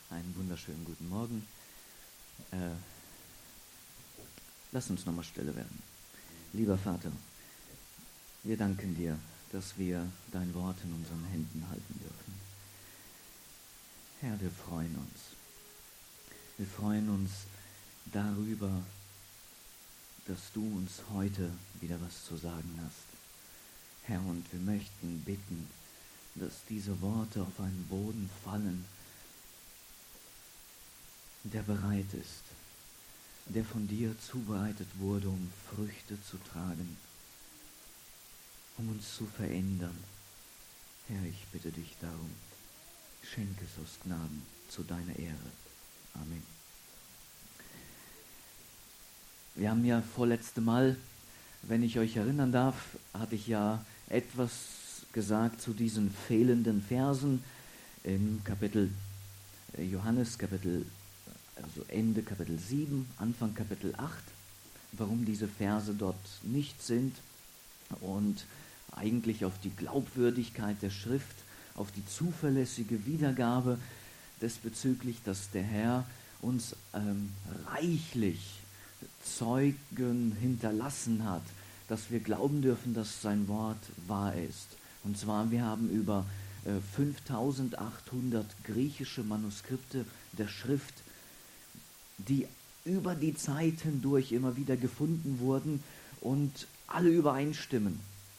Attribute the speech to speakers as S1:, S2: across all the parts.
S1: Einen wunderschönen guten Morgen. Lass uns nochmal stille werden. Lieber Vater, wir danken dir, dass wir dein Wort in unseren Händen halten dürfen. Herr, wir freuen uns. Wir freuen uns darüber, dass du uns heute wieder was zu sagen hast. Herr, und wir möchten bitten, dass diese Worte auf einen Boden fallen, der bereit ist, der von dir zubereitet wurde, um Früchte zu tragen, um uns zu verändern. Herr, ich bitte dich darum, schenke es aus Gnaden zu deiner Ehre. Amen. Wir haben ja vorletzte Mal, wenn ich euch erinnern darf, hatte ich ja etwas gesagt zu diesen fehlenden Versen im Kapitel Johannes, also Ende Kapitel 7, Anfang Kapitel 8, warum diese Verse dort nicht sind und eigentlich auf die Glaubwürdigkeit der Schrift, auf die zuverlässige Wiedergabe diesbezüglich, dass der Herr uns reichlich Zeugen hinterlassen hat, dass wir glauben dürfen, dass sein Wort wahr ist. Und zwar, wir haben über 5800 griechische Manuskripte der Schrift, die über die Zeit hindurch immer wieder gefunden wurden und alle übereinstimmen.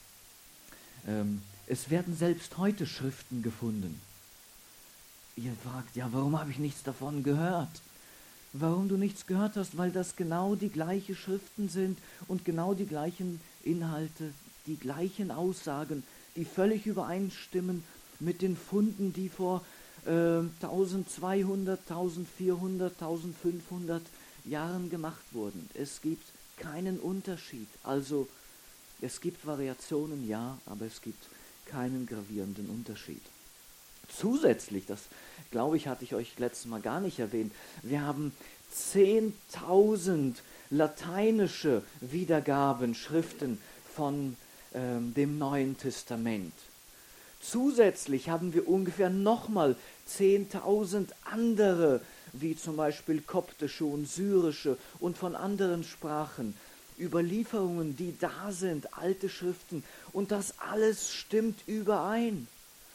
S1: Es werden selbst heute Schriften gefunden. Ihr fragt, ja, warum habe ich nichts davon gehört? Warum du nichts gehört hast? Weil das genau die gleichen Schriften sind und genau die gleichen Inhalte, die gleichen Aussagen, die völlig übereinstimmen mit den Funden, die vor 1200, 1400, 1500 Jahren gemacht wurden. Es gibt keinen Unterschied. Also es gibt Variationen, ja, aber es gibt keinen gravierenden Unterschied. Zusätzlich, das glaube ich, hatte ich euch letztes Mal gar nicht erwähnt, wir haben 10.000 lateinische Wiedergaben, Schriften von dem Neuen Testament. Zusätzlich haben wir ungefähr nochmal 10.000 andere, wie zum Beispiel koptische und syrische und von anderen Sprachen, Überlieferungen, die da sind, alte Schriften, und das alles stimmt überein.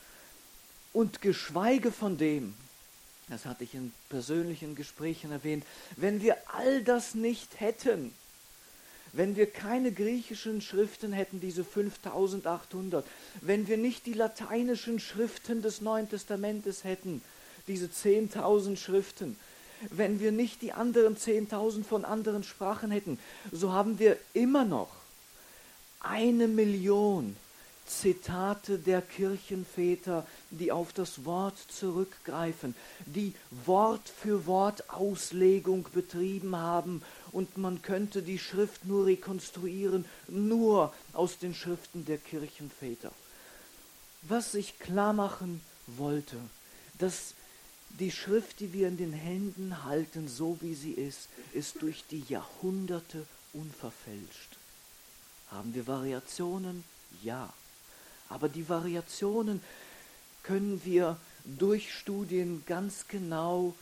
S1: Und geschweige von dem, das hatte ich in persönlichen Gesprächen erwähnt, wenn wir all das nicht hätten, wenn wir keine griechischen Schriften hätten, diese 5800, wenn wir nicht die lateinischen Schriften des Neuen Testamentes hätten, diese 10.000 Schriften, wenn wir nicht die anderen 10.000 von anderen Sprachen hätten, so haben wir immer noch 1 Million Zitate der Kirchenväter, die auf das Wort zurückgreifen, die Wort für Wort Auslegung betrieben haben, und man könnte die Schrift nur rekonstruieren, nur aus den Schriften der Kirchenväter. Was ich klar machen wollte, dass die Schrift, die wir in den Händen halten, so wie sie ist durch die Jahrhunderte unverfälscht. Haben wir Variationen? Ja. Aber die Variationen können wir durch Studien ganz genau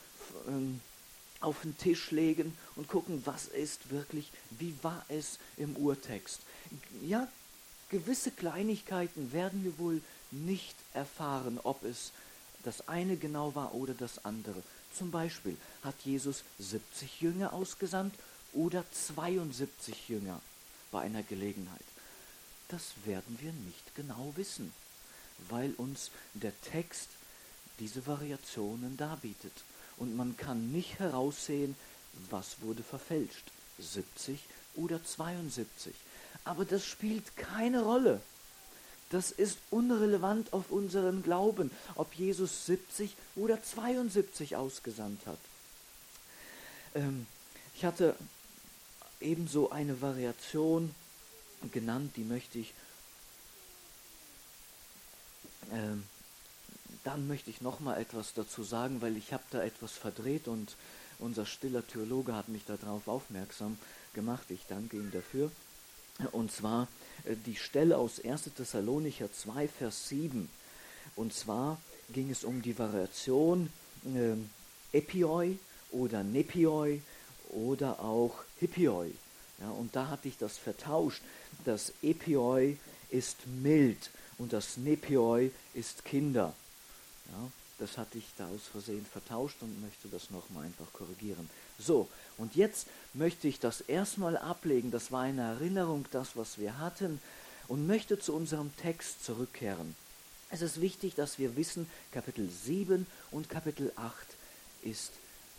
S1: auf den Tisch legen und gucken, was ist wirklich, wie war es im Urtext. Ja, gewisse Kleinigkeiten werden wir wohl nicht erfahren, ob es das eine genau war oder das andere. Zum Beispiel, hat Jesus 70 Jünger ausgesandt oder 72 Jünger bei einer Gelegenheit? Das werden wir nicht genau wissen, weil uns der Text diese Variationen darbietet. Und man kann nicht heraussehen, was wurde verfälscht, 70 oder 72. Aber das spielt keine Rolle. Das ist unrelevant auf unseren Glauben, ob Jesus 70 oder 72 ausgesandt hat. Ich hatte ebenso eine Variation genannt, die möchte ich, dann möchte ich noch mal etwas dazu sagen, weil ich habe da etwas verdreht und unser stiller Theologe hat mich darauf aufmerksam gemacht. Ich danke ihm dafür. Und zwar die Stelle aus 1. Thessalonicher 2, Vers 7. Und zwar ging es um die Variation Epioi oder Nepioi oder auch Hippioi. Ja, und da hatte ich das vertauscht. Das Epioi ist mild und das Nepioi ist Kinder. Ja, das hatte ich da aus Versehen vertauscht und möchte das nochmal einfach korrigieren. So, und jetzt möchte ich das erstmal ablegen. Das war eine Erinnerung, das, was wir hatten, und möchte zu unserem Text zurückkehren. Es ist wichtig, dass wir wissen, Kapitel 7 und Kapitel 8 ist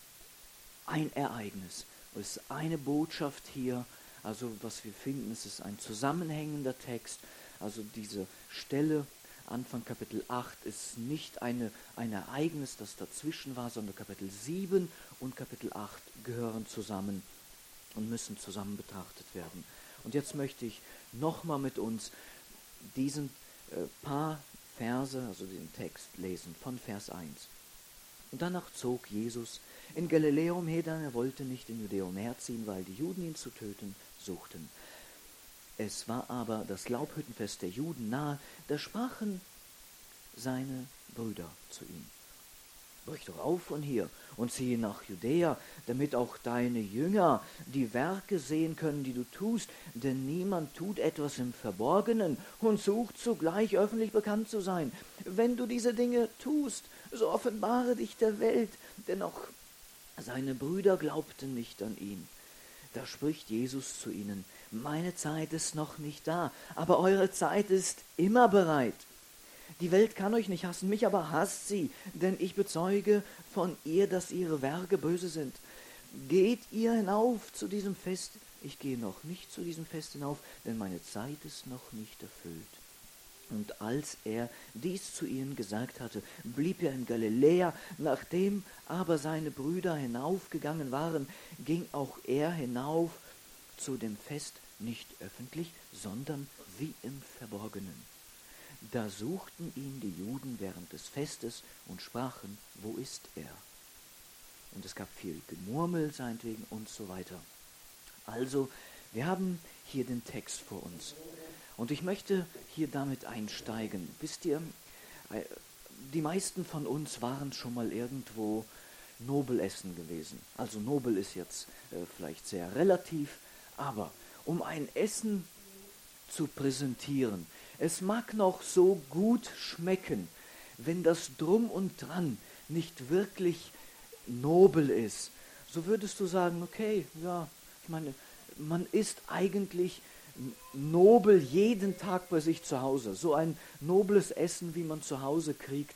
S1: ein Ereignis. Es ist eine Botschaft hier, also was wir finden, es ist ein zusammenhängender Text. Also diese Stelle, Anfang Kapitel 8, ist nicht ein Ereignis, das dazwischen war, sondern Kapitel 7 und Kapitel 8 gehören zusammen und müssen zusammen betrachtet werden. Und jetzt möchte ich nochmal mit uns diesen paar Verse, also den Text lesen, von Vers 1. Und danach zog Jesus in Galiläa umher, denn er wollte nicht in Judäa umherziehen, weil die Juden ihn zu töten suchten. Es war aber das Laubhüttenfest der Juden nahe, da sprachen seine Brüder zu ihm: Brich doch auf von hier und ziehe nach Judäa, damit auch deine Jünger die Werke sehen können, die du tust, denn niemand tut etwas im Verborgenen und sucht zugleich öffentlich bekannt zu sein. Wenn du diese Dinge tust, so offenbare dich der Welt, denn auch seine Brüder glaubten nicht an ihn. Da spricht Jesus zu ihnen: Meine Zeit ist noch nicht da, aber eure Zeit ist immer bereit. Die Welt kann euch nicht hassen, mich aber hasst sie, denn ich bezeuge von ihr, dass ihre Werke böse sind. Geht ihr hinauf zu diesem Fest? Ich gehe noch nicht zu diesem Fest hinauf, denn meine Zeit ist noch nicht erfüllt. Und als er dies zu ihnen gesagt hatte, blieb er in Galiläa. Nachdem aber seine Brüder hinaufgegangen waren, ging auch er hinauf zu dem Fest, nicht öffentlich, sondern wie im Verborgenen. Da suchten ihn die Juden während des Festes und sprachen: Wo ist er? Und es gab viel Gemurmel seinetwegen und so weiter. Also, wir haben hier den Text vor uns. Und ich möchte hier damit einsteigen. Wisst ihr, die meisten von uns waren schon mal irgendwo nobel essen gewesen. Also nobel ist jetzt vielleicht sehr relativ, aber um ein Essen zu präsentieren, es mag noch so gut schmecken, wenn das Drum und Dran nicht wirklich nobel ist. So würdest du sagen, okay, ja, ich meine, man isst eigentlich nobel jeden Tag bei sich zu Hause. So ein nobles Essen, wie man zu Hause kriegt,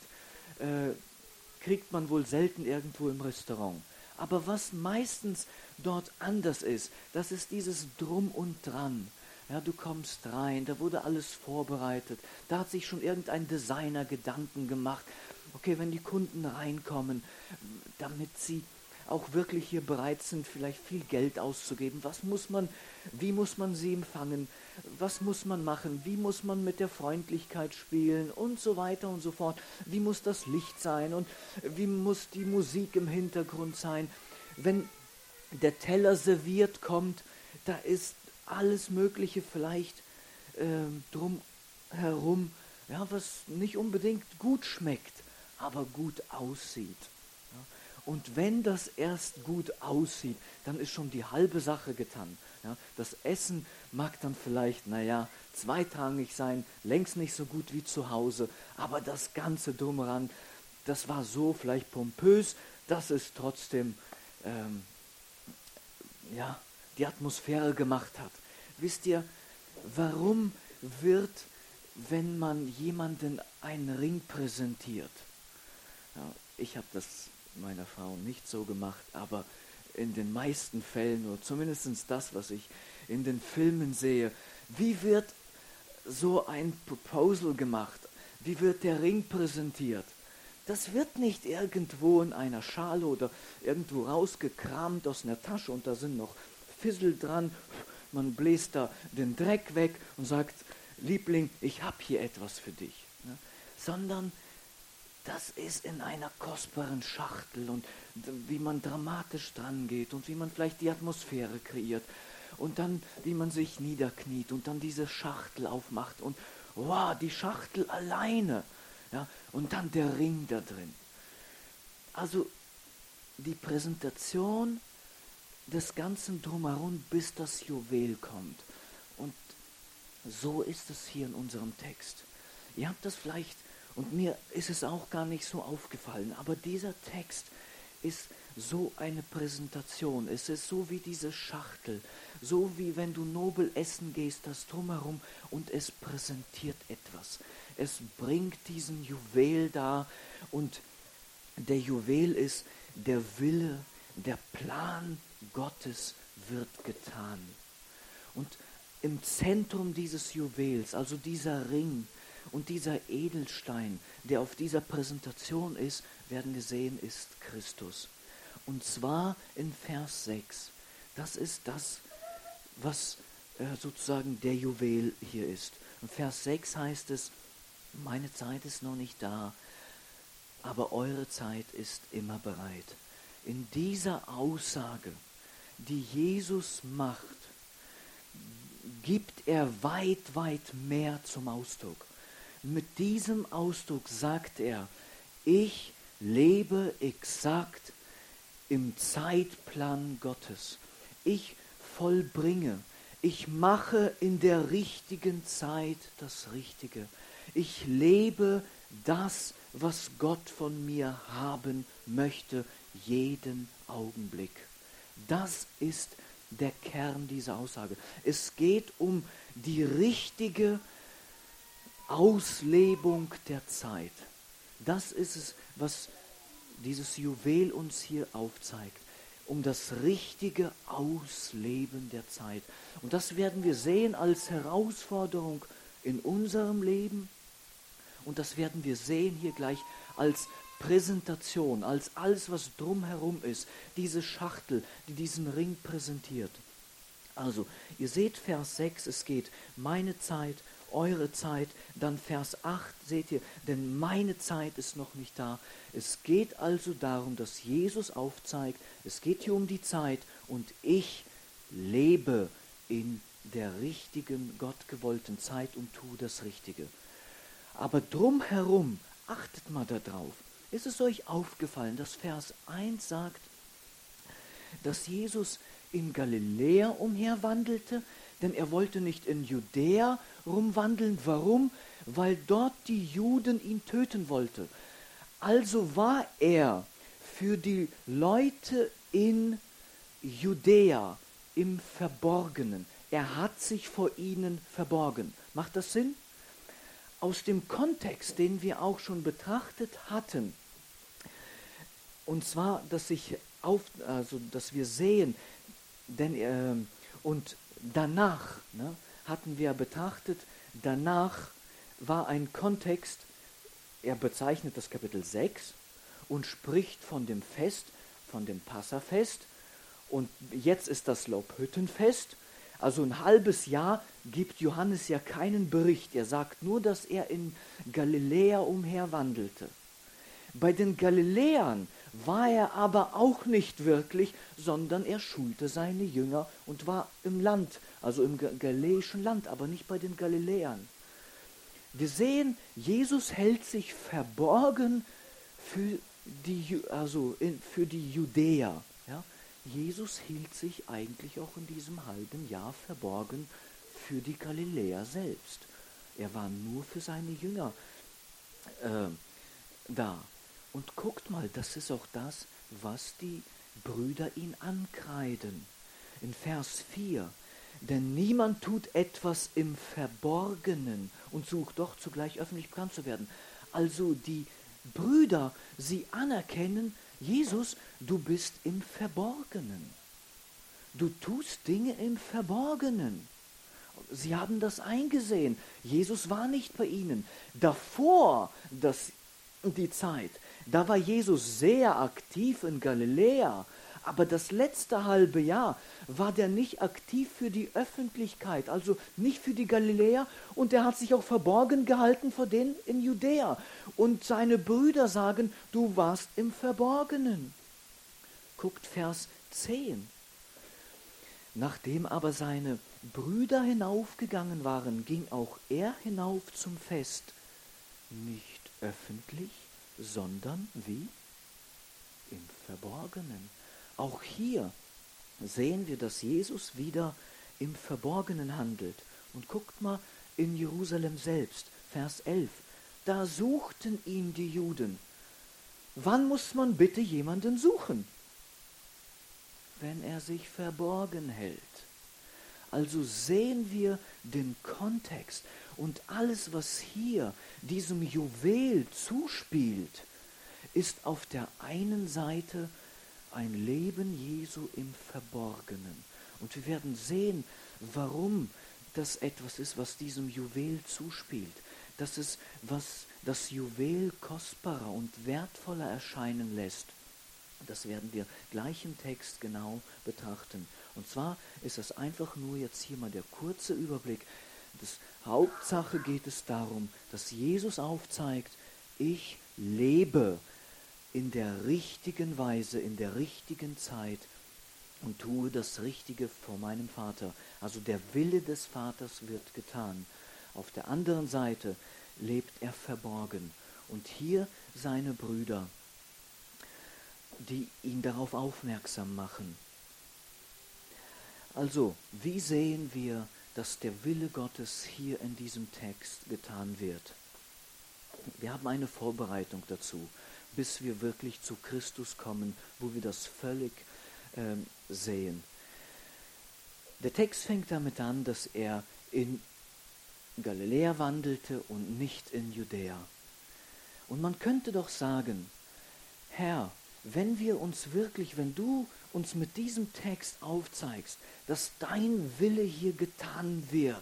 S1: kriegt man wohl selten irgendwo im Restaurant. Aber was meistens dort anders ist, das ist dieses Drum und Dran. Ja, du kommst rein, da wurde alles vorbereitet, da hat sich schon irgendein Designer Gedanken gemacht. Okay, wenn die Kunden reinkommen, damit sie auch wirklich hier bereit sind, vielleicht viel Geld auszugeben. Wie muss man sie empfangen? Was muss man machen? Wie muss man mit der Freundlichkeit spielen? Und so weiter und so fort. Wie muss das Licht sein? Und wie muss die Musik im Hintergrund sein? Wenn der Teller serviert kommt, da ist alles Mögliche vielleicht drumherum, ja, was nicht unbedingt gut schmeckt, aber gut aussieht. Und wenn das erst gut aussieht, dann ist schon die halbe Sache getan. Ja, das Essen mag dann vielleicht, zweitrangig sein, längst nicht so gut wie zu Hause, aber das Ganze drumheran, das war so vielleicht pompös, dass es trotzdem, die Atmosphäre gemacht hat. Wisst ihr, warum wird, wenn man jemanden einen Ring präsentiert? Ja, ich habe das meiner Frau nicht so gemacht, aber in den meisten Fällen, oder zumindest das, was ich in den Filmen sehe, wie wird so ein Proposal gemacht? Wie wird der Ring präsentiert? Das wird nicht irgendwo in einer Schale oder irgendwo rausgekramt aus einer Tasche und da sind noch Fissel dran. Man bläst da den Dreck weg und sagt: Liebling, ich habe hier etwas für dich. Ja? Sondern das ist in einer kostbaren Schachtel und wie man dramatisch dran geht und wie man vielleicht die Atmosphäre kreiert und dann wie man sich niederkniet und dann diese Schachtel aufmacht und wow, die Schachtel alleine, ja, und dann der Ring da drin. Also die Präsentation des Ganzen drumherum, bis das Juwel kommt. Und so ist es hier in unserem Text. Ihr habt das vielleicht, und mir ist es auch gar nicht so aufgefallen, aber dieser Text ist so eine Präsentation. Es ist so wie diese Schachtel, so wie wenn du nobel essen gehst, das drumherum, und es präsentiert etwas. Es bringt diesen Juwel dar, und der Juwel ist der Wille, der Plan Gottes wird getan. Und im Zentrum dieses Juwels, also dieser Ring und dieser Edelstein, der auf dieser Präsentation ist, werden wir sehen, ist Christus. Und zwar in Vers 6. Das ist das, was sozusagen der Juwel hier ist. In Vers 6 heißt es, meine Zeit ist noch nicht da, aber eure Zeit ist immer bereit. In dieser Aussage, die Jesus macht, gibt er weit, weit mehr zum Ausdruck. Mit diesem Ausdruck sagt er, ich lebe exakt im Zeitplan Gottes. Ich vollbringe, ich mache in der richtigen Zeit das Richtige. Ich lebe das, was Gott von mir haben möchte, jeden Augenblick. Das ist der Kern dieser Aussage. Es geht um die richtige Auslebung der Zeit. Das ist es, was dieses Juwel uns hier aufzeigt. Um das richtige Ausleben der Zeit. Und das werden wir sehen als Herausforderung in unserem Leben. Und das werden wir sehen hier gleich als Präsentation, als alles, was drumherum ist. Diese Schachtel, die diesen Ring präsentiert. Also, ihr seht Vers 6, es geht meine Zeit, eure Zeit. Dann Vers 8 seht ihr, denn meine Zeit ist noch nicht da. Es geht also darum, dass Jesus aufzeigt, es geht hier um die Zeit und ich lebe in der richtigen, gottgewollten Zeit und tue das Richtige. Aber drumherum, achtet mal darauf, ist es euch aufgefallen, dass Vers 1 sagt, dass Jesus in Galiläa umherwandelte, denn er wollte nicht in Judäa rumwandeln. Warum? Weil dort die Juden ihn töten wollten. Also war er für die Leute in Judäa im Verborgenen. Er hat sich vor ihnen verborgen. Macht das Sinn? Aus dem Kontext, den wir auch schon betrachtet hatten, und zwar, dass wir sehen, und danach, hatten wir betrachtet, danach war ein Kontext, er bezeichnet das Kapitel 6 und spricht von dem Fest, von dem Passafest, und jetzt ist das Laubhüttenfest. Also ein halbes Jahr gibt Johannes ja keinen Bericht. Er sagt nur, dass er in Galiläa umherwandelte. Bei den Galiläern war er aber auch nicht wirklich, sondern er schulte seine Jünger und war im Land, also im galiläischen Land, aber nicht bei den Galiläern. Wir sehen, Jesus hält sich verborgen für die Judäer. Ja? Jesus hielt sich eigentlich auch in diesem halben Jahr verborgen für die Galiläer selbst. Er war nur für seine Jünger da. Und guckt mal, das ist auch das, was die Brüder ihn ankreiden. In Vers 4, denn niemand tut etwas im Verborgenen und sucht doch zugleich öffentlich bekannt zu werden. Also die Brüder, sie anerkennen, Jesus, du bist im Verborgenen. Du tust Dinge im Verborgenen. Sie haben das eingesehen. Jesus war nicht bei ihnen. Davor, die Zeit, da war Jesus sehr aktiv in Galiläa, aber das letzte halbe Jahr war der nicht aktiv für die Öffentlichkeit, also nicht für die Galiläer, und er hat sich auch verborgen gehalten vor denen in Judäa. Und seine Brüder sagen, du warst im Verborgenen. Guckt Vers 10. Nachdem aber seine Brüder hinaufgegangen waren, ging auch er hinauf zum Fest, nicht öffentlich, sondern wie? Im Verborgenen. Auch hier sehen wir, dass Jesus wieder im Verborgenen handelt. Und guckt mal in Jerusalem selbst, Vers 11. Da suchten ihn die Juden. Wann muss man bitte jemanden suchen? Wenn er sich verborgen hält. Also sehen wir den Kontext und alles, was hier diesem Juwel zuspielt, ist auf der einen Seite ein Leben Jesu im Verborgenen. Und wir werden sehen, warum das etwas ist, was diesem Juwel zuspielt. Das ist, was das Juwel kostbarer und wertvoller erscheinen lässt. Das werden wir gleich im Text genau betrachten. Und zwar ist das einfach nur jetzt hier mal der kurze Überblick. Hauptsache geht es darum, dass Jesus aufzeigt, ich lebe in der richtigen Weise, in der richtigen Zeit und tue das Richtige vor meinem Vater. Also der Wille des Vaters wird getan. Auf der anderen Seite lebt er verborgen. Und hier seine Brüder, die ihn darauf aufmerksam machen. Also, wie sehen wir, dass der Wille Gottes hier in diesem Text getan wird? Wir haben eine Vorbereitung dazu, bis wir wirklich zu Christus kommen, wo wir das völlig sehen. Der Text fängt damit an, dass er in Galiläa wandelte und nicht in Judäa. Und man könnte doch sagen, Herr, wenn du uns mit diesem Text aufzeigst, dass dein Wille hier getan wird,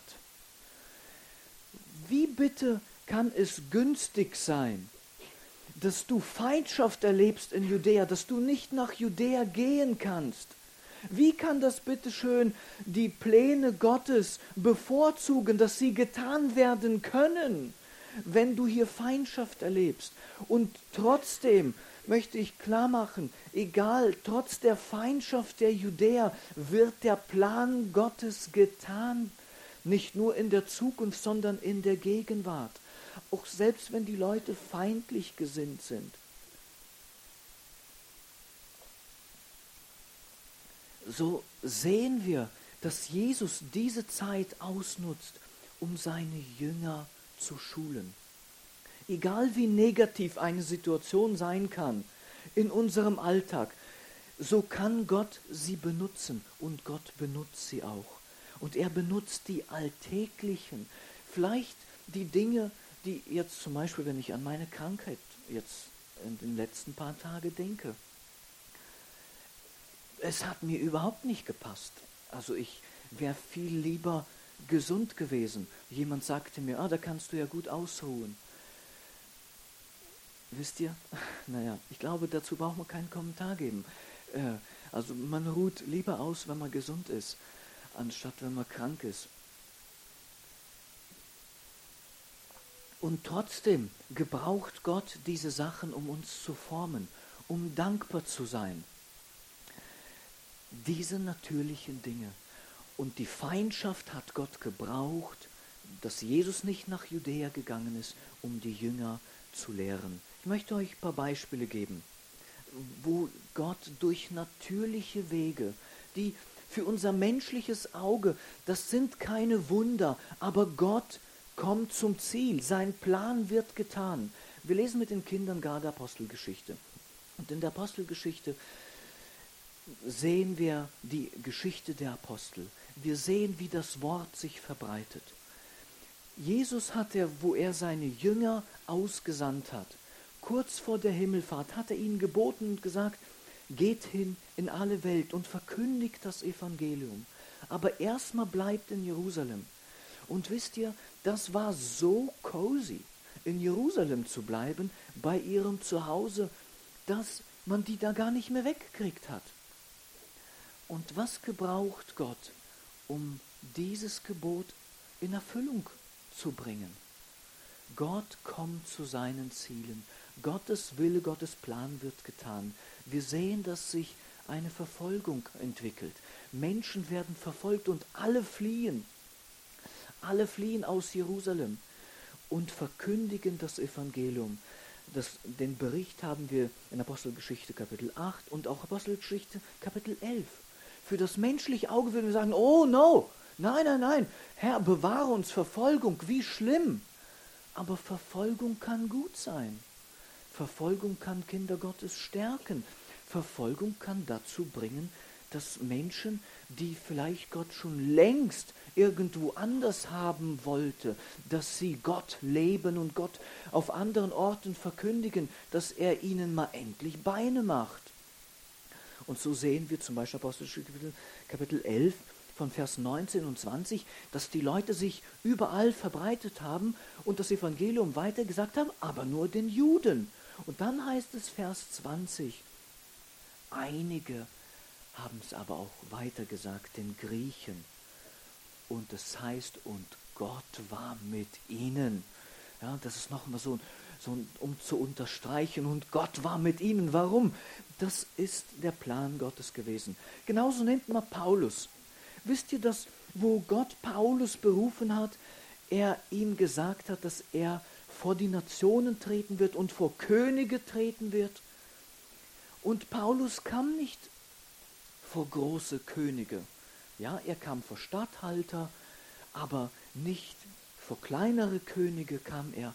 S1: wie bitte kann es günstig sein, dass du Feindschaft erlebst in Judäa, dass du nicht nach Judäa gehen kannst? Wie kann das bitteschön die Pläne Gottes bevorzugen, dass sie getan werden können, wenn du hier Feindschaft erlebst? Und trotzdem möchte ich klar machen, egal, trotz der Feindschaft der Judäer wird der Plan Gottes getan, nicht nur in der Zukunft, sondern in der Gegenwart. Auch selbst wenn die Leute feindlich gesinnt sind. So sehen wir, dass Jesus diese Zeit ausnutzt, um seine Jünger zu schulen. Egal wie negativ eine Situation sein kann in unserem Alltag, so kann Gott sie benutzen und Gott benutzt sie auch. Und er benutzt die alltäglichen, vielleicht die Dinge, die jetzt zum Beispiel, wenn ich an meine Krankheit jetzt in den letzten paar Tagen denke, es hat mir überhaupt nicht gepasst. Also ich wäre viel lieber gesund gewesen. Jemand sagte mir, da kannst du ja gut ausruhen. Wisst ihr? Naja, ich glaube, dazu braucht man keinen Kommentar geben. Also man ruht lieber aus, wenn man gesund ist, anstatt wenn man krank ist. Und trotzdem gebraucht Gott diese Sachen, um uns zu formen, um dankbar zu sein. Diese natürlichen Dinge. Und die Feindschaft hat Gott gebraucht, dass Jesus nicht nach Judäa gegangen ist, um die Jünger zu lehren. Ich möchte euch ein paar Beispiele geben, wo Gott durch natürliche Wege, die für unser menschliches Auge, das sind keine Wunder, aber Gott kommt zum Ziel, sein Plan wird getan. Wir lesen mit den Kindern gerade Apostelgeschichte. Und in der Apostelgeschichte sehen wir die Geschichte der Apostel. Wir sehen, wie das Wort sich verbreitet. Jesus hat wo er seine Jünger ausgesandt hat, kurz vor der Himmelfahrt, hat er ihnen geboten und gesagt, geht hin in alle Welt und verkündigt das Evangelium. Aber erstmal bleibt in Jerusalem. Und wisst ihr, das war so cozy, in Jerusalem zu bleiben, bei ihrem Zuhause, dass man die da gar nicht mehr weggekriegt hat. Und was gebraucht Gott, um dieses Gebot in Erfüllung zu bringen? Gott kommt zu seinen Zielen. Gottes Wille, Gottes Plan wird getan. Wir sehen, dass sich eine Verfolgung entwickelt. Menschen werden verfolgt und alle fliehen. Alle fliehen aus Jerusalem und verkündigen das Evangelium. Den Bericht haben wir in Apostelgeschichte Kapitel 8 und auch Apostelgeschichte Kapitel 11. Für das menschliche Auge würden wir sagen, oh no, nein, nein, nein, Herr, bewahre uns Verfolgung, wie schlimm. Aber Verfolgung kann gut sein. Verfolgung kann Kinder Gottes stärken. Verfolgung kann dazu bringen, dass Menschen, die vielleicht Gott schon längst irgendwo anders haben wollte, dass sie Gott leben und Gott auf anderen Orten verkündigen, dass er ihnen mal endlich Beine macht. Und so sehen wir zum Beispiel Apostelgeschichte Kapitel 11 von Vers 19 und 20, dass die Leute sich überall verbreitet haben und das Evangelium weitergesagt haben, aber nur den Juden. Und dann heißt es Vers 20, einige haben es aber auch weitergesagt, den Griechen. Und es heißt, und Gott war mit ihnen. Ja, das ist nochmal so, um zu unterstreichen, und Gott war mit ihnen. Warum? Das ist der Plan Gottes gewesen. Genauso nennt man Paulus. Wisst ihr, dass wo Gott Paulus berufen hat, er ihm gesagt hat, dass er vor die Nationen treten wird und vor Könige treten wird? Und Paulus kam nicht vor große Könige. Ja, er kam vor Statthalter, aber nicht vor kleinere Könige kam er.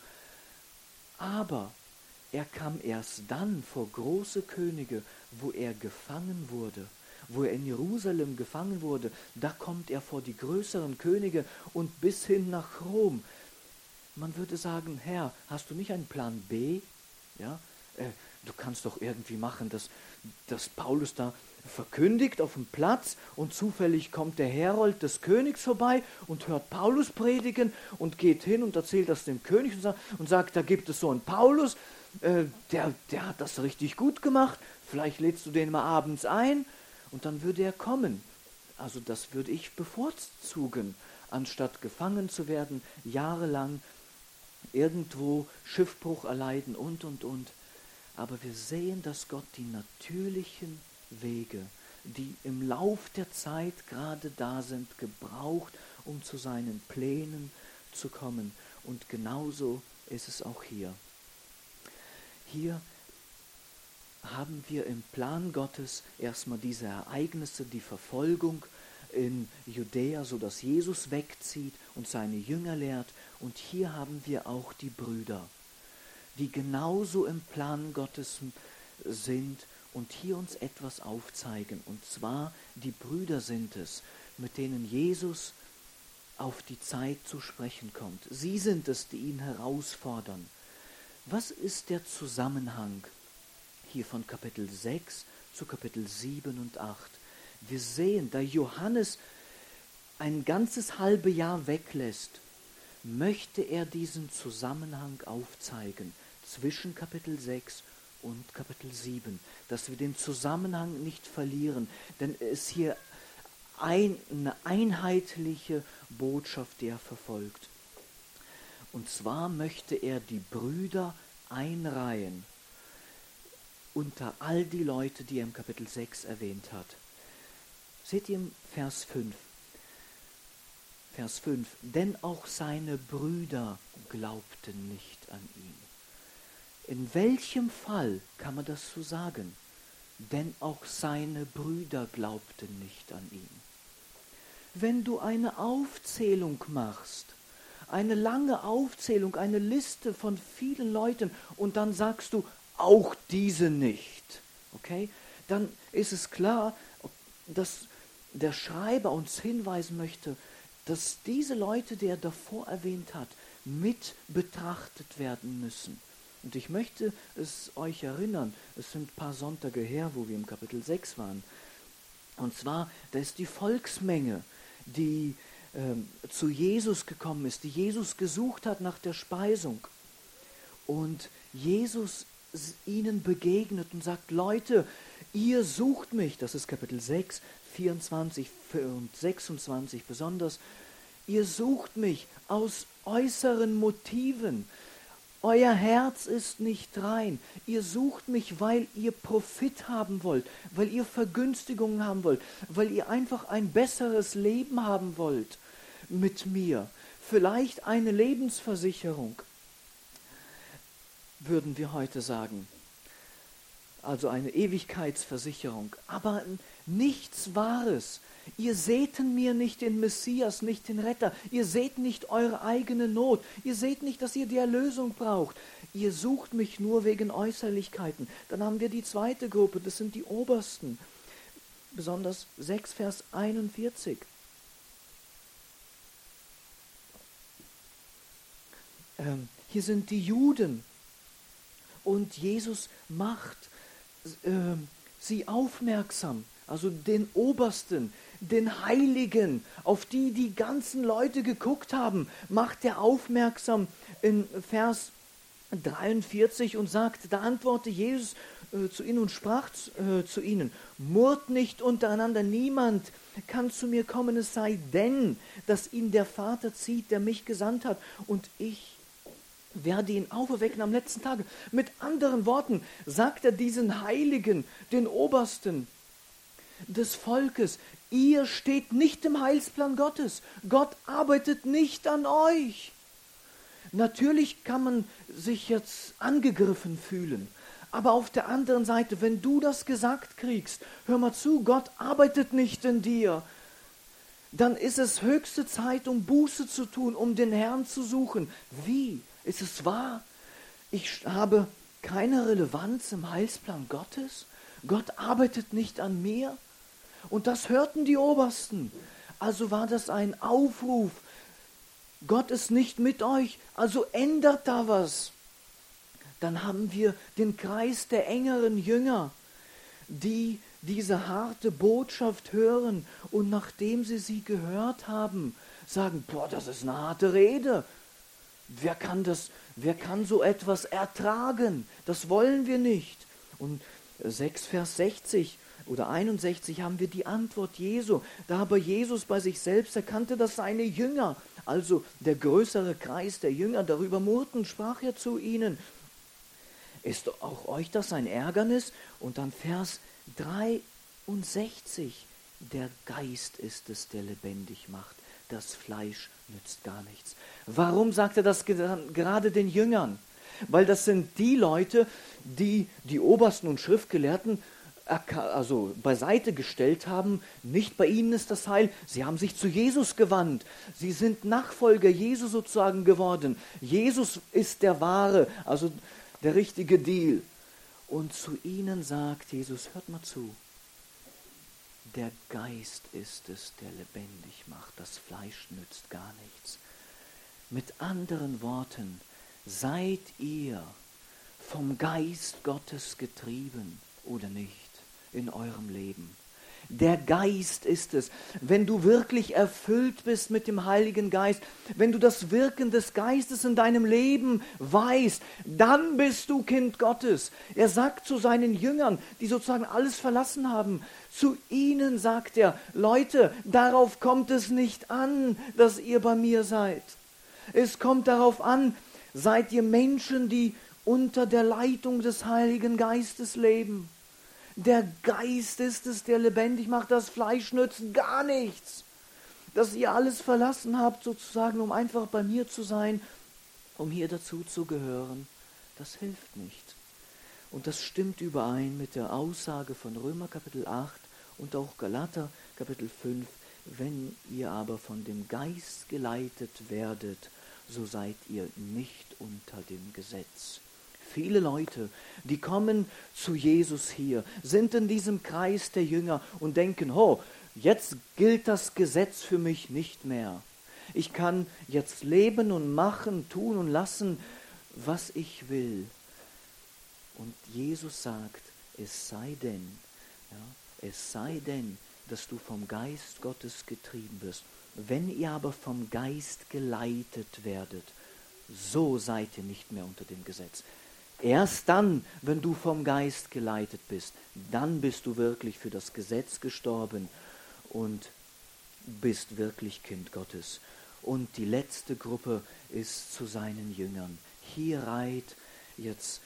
S1: Aber er kam erst dann vor große Könige, wo er gefangen wurde, wo er in Jerusalem gefangen wurde. Da kommt er vor die größeren Könige und bis hin nach Rom. Man würde sagen, Herr, hast du nicht einen Plan B? Ja, du kannst doch irgendwie machen, dass Paulus da verkündigt auf dem Platz und zufällig kommt der Herold des Königs vorbei und hört Paulus predigen und geht hin und erzählt das dem König und sagt, da gibt es so einen Paulus, der hat das richtig gut gemacht, vielleicht lädst du den mal abends ein und dann würde er kommen. Also das würde ich bevorzugen, anstatt gefangen zu werden, jahrelang irgendwo Schiffbruch erleiden und. Aber wir sehen, dass Gott die natürlichen Wege, die im Lauf der Zeit gerade da sind, gebraucht, um zu seinen Plänen zu kommen. Und genauso ist es auch hier. Hier haben wir im Plan Gottes erstmal diese Ereignisse, die Verfolgung in Judäa, sodass Jesus wegzieht und seine Jünger lehrt. Und hier haben wir auch die Brüder, die genauso im Plan Gottes sind und hier uns etwas aufzeigen. Und zwar, die Brüder sind es, mit denen Jesus auf die Zeit zu sprechen kommt. Sie sind es, die ihn herausfordern. Was ist der Zusammenhang hier von Kapitel 6 zu Kapitel 7 und 8? Wir sehen, da Johannes ein ganzes halbe Jahr weglässt, möchte er diesen Zusammenhang aufzeigen zwischen Kapitel 6 und Kapitel 7, dass wir den Zusammenhang nicht verlieren, denn es ist hier eine einheitliche Botschaft, die er verfolgt. Und zwar möchte er die Brüder einreihen unter all die Leute, die er im Kapitel 6 erwähnt hat. Seht ihr im Vers 5. Vers 5. Denn auch seine Brüder glaubten nicht an ihn. In welchem Fall kann man das so sagen? Denn auch seine Brüder glaubten nicht an ihn. Wenn du eine Aufzählung machst, eine lange Aufzählung, eine Liste von vielen Leuten und dann sagst du, auch diese nicht, okay? Dann ist es klar, dass der Schreiber uns hinweisen möchte, dass diese Leute, die er davor erwähnt hat, mit betrachtet werden müssen. Und ich möchte es euch erinnern, es sind ein paar Sonntage her, wo wir im Kapitel 6 waren. Und zwar, da ist die Volksmenge, die zu Jesus gekommen ist, die Jesus gesucht hat nach der Speisung. Und Jesus ihnen begegnet und sagt, Leute, ihr sucht mich, das ist Kapitel 6, 24 und 26 besonders, ihr sucht mich aus äußeren Motiven. Euer Herz ist nicht rein. Ihr sucht mich, weil ihr Profit haben wollt, weil ihr Vergünstigungen haben wollt, weil ihr einfach ein besseres Leben haben wollt mit mir. Vielleicht eine Lebensversicherung. würden wir heute sagen. Also eine Ewigkeitsversicherung, aber nichts Wahres. Ihr seht in mir nicht den Messias, nicht den Retter. Ihr seht nicht eure eigene Not. Ihr seht nicht, dass ihr die Erlösung braucht. Ihr sucht mich nur wegen Äußerlichkeiten. Dann haben wir die zweite Gruppe, das sind die Obersten. Besonders 6, Vers 41. Hier sind die Juden. Und Jesus macht sie aufmerksam, also den Obersten, den Heiligen, auf die die ganzen Leute geguckt haben, macht er aufmerksam in Vers 43 und sagt, da antwortete Jesus zu ihnen und sprach zu ihnen, murrt nicht untereinander, niemand kann zu mir kommen, es sei denn, dass ihn der Vater zieht, der mich gesandt hat, und ich werde ihn auferwecken am letzten Tage. Mit anderen Worten sagt er diesen Heiligen, den Obersten des Volkes, ihr steht nicht im Heilsplan Gottes. Gott arbeitet nicht an euch. Natürlich kann man sich jetzt angegriffen fühlen, aber auf der anderen Seite, wenn du das gesagt kriegst, hör mal zu, Gott arbeitet nicht in dir, dann ist es höchste Zeit, um Buße zu tun, um den Herrn zu suchen. Wie? Ist es wahr? Ich habe keine Relevanz im Heilsplan Gottes? Gott arbeitet nicht an mir? Und das hörten die Obersten. Also war das ein Aufruf. Gott ist nicht mit euch, also ändert da was. Dann haben wir den Kreis der engeren Jünger, die diese harte Botschaft hören und nachdem sie gehört haben, sagen, boah, das ist eine harte Rede. Wer kann so etwas ertragen? Das wollen wir nicht. Und 6 Vers 60 oder 61 haben wir die Antwort Jesu. Da aber Jesus bei sich selbst erkannte, dass seine Jünger, also der größere Kreis der Jünger, darüber murrten, sprach er zu ihnen, ist auch euch das ein Ärgernis? Und dann Vers 63, der Geist ist es, der lebendig macht. Das Fleisch nützt gar nichts. Warum sagt er das gerade den Jüngern? Weil das sind die Leute, die die Obersten und Schriftgelehrten also beiseite gestellt haben. Nicht bei ihnen ist das Heil. Sie haben sich zu Jesus gewandt. Sie sind Nachfolger Jesu sozusagen geworden. Jesus ist der wahre, also der richtige Deal. Und zu ihnen sagt Jesus, hört mal zu. Der Geist ist es, der lebendig macht. Das Fleisch nützt gar nichts. Mit anderen Worten, seid ihr vom Geist Gottes getrieben oder nicht in eurem Leben? Der Geist ist es. Wenn du wirklich erfüllt bist mit dem Heiligen Geist, wenn du das Wirken des Geistes in deinem Leben weißt, dann bist du Kind Gottes. Er sagt zu seinen Jüngern, die sozusagen alles verlassen haben, zu ihnen sagt er, Leute, darauf kommt es nicht an, dass ihr bei mir seid. Es kommt darauf an, seid ihr Menschen, die unter der Leitung des Heiligen Geistes leben. Der Geist ist es, der lebendig macht, das Fleisch nützt gar nichts. Dass ihr alles verlassen habt, sozusagen, um einfach bei mir zu sein, um hier dazu zu gehören, das hilft nicht. Und das stimmt überein mit der Aussage von Römer Kapitel 8 und auch Galater Kapitel 5, wenn ihr aber von dem Geist geleitet werdet, so seid ihr nicht unter dem Gesetz. Viele Leute, die kommen zu Jesus hier, sind in diesem Kreis der Jünger und denken, oh, jetzt gilt das Gesetz für mich nicht mehr. Ich kann jetzt leben und machen, tun und lassen, was ich will. Und Jesus sagt, es sei denn, dass du vom Geist Gottes getrieben wirst. Wenn ihr aber vom Geist geleitet werdet, so seid ihr nicht mehr unter dem Gesetz. Erst dann, wenn du vom Geist geleitet bist, dann bist du wirklich für das Gesetz gestorben und bist wirklich Kind Gottes. Und die letzte Gruppe ist zu seinen Jüngern. Hier reiht jetzt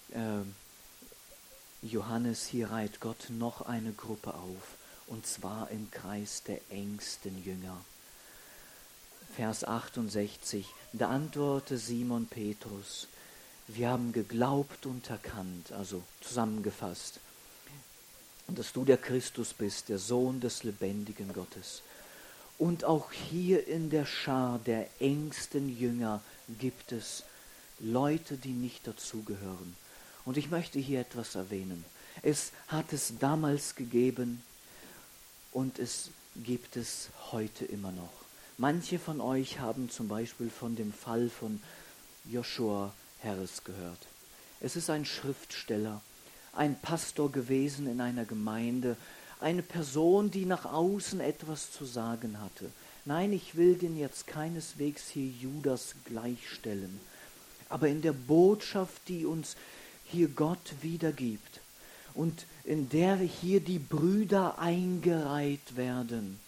S1: Johannes, hier reiht Gott noch eine Gruppe auf, und zwar im Kreis der engsten Jünger. Vers 68, da antwortete Simon Petrus, Wir haben geglaubt und erkannt, also zusammengefasst, dass du der Christus bist, der Sohn des lebendigen Gottes. Und auch hier in der Schar der engsten Jünger gibt es Leute, die nicht dazugehören. Und ich möchte hier etwas erwähnen. Es hat es damals gegeben und es gibt es heute immer noch. Manche von euch haben zum Beispiel von dem Fall von Joshua Harris gehört. Es ist ein Schriftsteller, ein Pastor gewesen in einer Gemeinde, eine Person, die nach außen etwas zu sagen hatte. Nein, ich will den jetzt keineswegs hier Judas gleichstellen, aber in der Botschaft, die uns hier Gott wiedergibt und in der hier die Brüder eingereiht werden,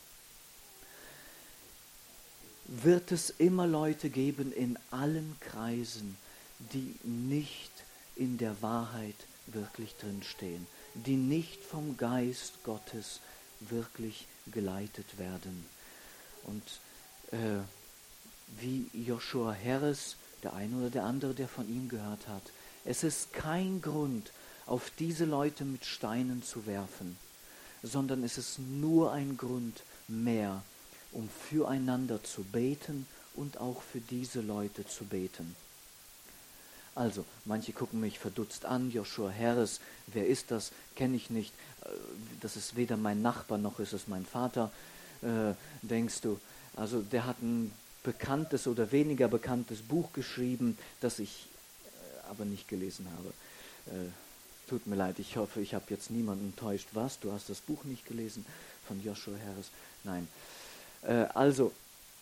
S1: wird es immer Leute geben in allen Kreisen, die nicht in der Wahrheit wirklich drinstehen, die nicht vom Geist Gottes wirklich geleitet werden. Und wie Joshua Harris, der eine oder der andere, der von ihm gehört hat, es ist kein Grund, auf diese Leute mit Steinen zu werfen, sondern es ist nur ein Grund mehr, um füreinander zu beten und auch für diese Leute zu beten. Also, manche gucken mich verdutzt an, Joshua Harris, wer ist das? Kenne ich nicht. Das ist weder mein Nachbar noch ist es mein Vater, denkst du. Also der hat ein bekanntes oder weniger bekanntes Buch geschrieben, das ich aber nicht gelesen habe. Tut mir leid, ich hoffe, ich habe jetzt niemanden enttäuscht. Was? Du hast das Buch nicht gelesen von Joshua Harris? Nein. Also,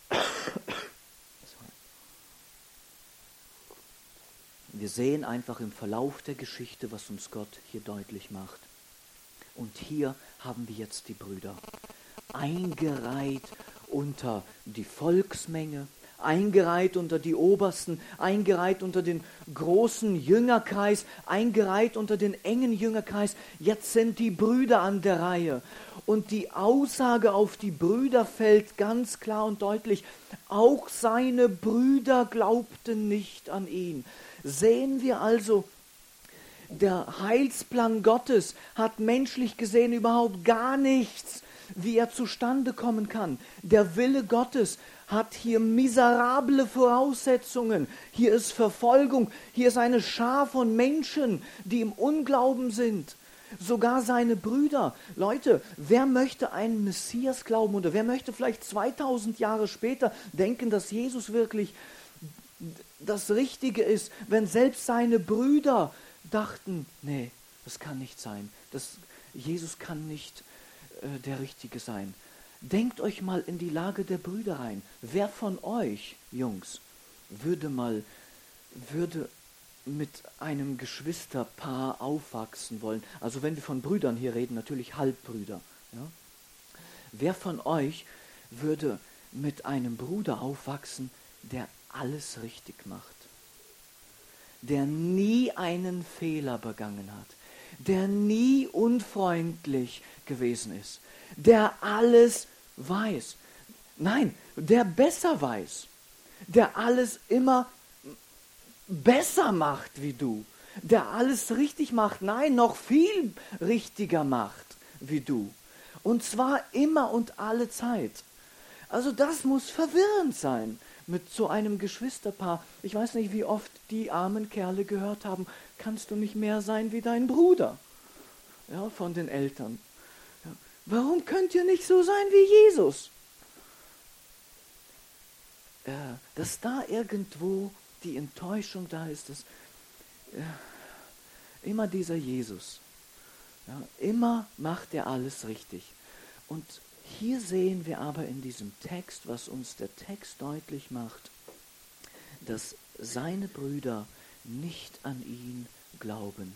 S1: wir sehen einfach im Verlauf der Geschichte, was uns Gott hier deutlich macht. Und hier haben wir jetzt die Brüder eingereiht unter die Volksmenge, eingereiht unter die Obersten, eingereiht unter den großen Jüngerkreis, eingereiht unter den engen Jüngerkreis. Jetzt sind die Brüder an der Reihe. Und die Aussage auf die Brüder fällt ganz klar und deutlich. Auch seine Brüder glaubten nicht an ihn. Sehen wir also, der Heilsplan Gottes hat menschlich gesehen überhaupt gar nichts, wie er zustande kommen kann. Der Wille Gottes hat hier miserable Voraussetzungen. Hier ist Verfolgung, hier ist eine Schar von Menschen, die im Unglauben sind. Sogar seine Brüder. Leute, wer möchte einen Messias glauben oder wer möchte vielleicht 2000 Jahre später denken, dass Jesus wirklich das Richtige ist, wenn selbst seine Brüder dachten, nee, das kann nicht sein. Jesus kann nicht der Richtige sein. Denkt euch mal in die Lage der Brüder rein. Wer von euch, Jungs, würde mit einem Geschwisterpaar aufwachsen wollen? Also wenn wir von Brüdern hier reden, natürlich Halbbrüder. Ja? Wer von euch würde mit einem Bruder aufwachsen, der alles richtig macht? Der nie einen Fehler begangen hat, der nie unfreundlich gewesen ist, der alles weiß. Nein, der besser weiß, der alles immer besser macht wie du, der alles richtig macht, nein, noch viel richtiger macht wie du. Und zwar immer und alle Zeit. Also das muss verwirrend sein mit so einem Geschwisterpaar. Ich weiß nicht, wie oft die armen Kerle gehört haben, kannst du nicht mehr sein wie dein Bruder? Ja, von den Eltern. Ja. Warum könnt ihr nicht so sein wie Jesus? Dass da irgendwo die Enttäuschung da ist, dass immer dieser Jesus, ja, immer macht er alles richtig. Und hier sehen wir aber in diesem Text, was uns der Text deutlich macht, dass seine Brüder nicht an ihn glauben.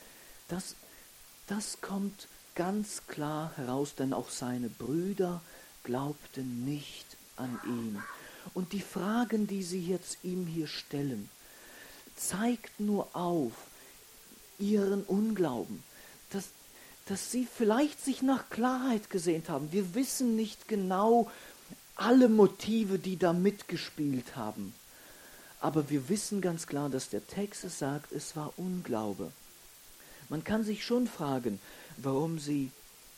S1: Das kommt ganz klar heraus, denn auch seine Brüder glaubten nicht an ihn. Und die Fragen, die sie jetzt ihm hier stellen, zeigt nur auf ihren Unglauben, dass sie vielleicht sich nach Klarheit gesehnt haben. Wir wissen nicht genau alle Motive, die da mitgespielt haben. Aber wir wissen ganz klar, dass der Text es sagt, es war Unglaube. Man kann sich schon fragen, warum sie